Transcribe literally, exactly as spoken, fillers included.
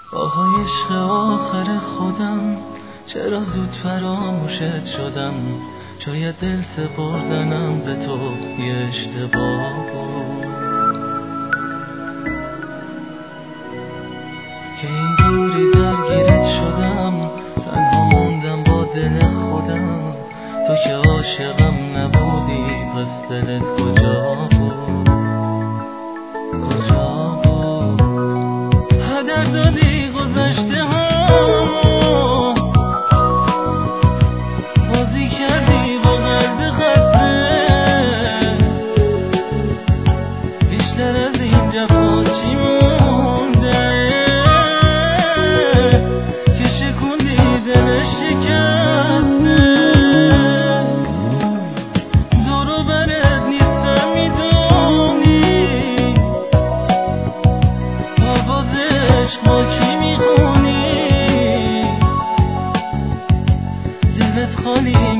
آهای عشق آخر خودم، چرا زود فراموشت شدم؟ شاید دل سپردنم به تو یه اشتباه بود که اینجوری درگیرت شدم، تنها موندم با دل خودم. تو که عاشقم نبودی، پس دلت کجا بود؟ کجا بود؟ هدر دادی گذشته ها، بازی کردی با قلب خسته. بیشتر از این جفا چی مونده که شکوندی دل شکسته؟ دورو برت نیستم میدونی، آواز عشق با کی میخونی؟ دلت خالی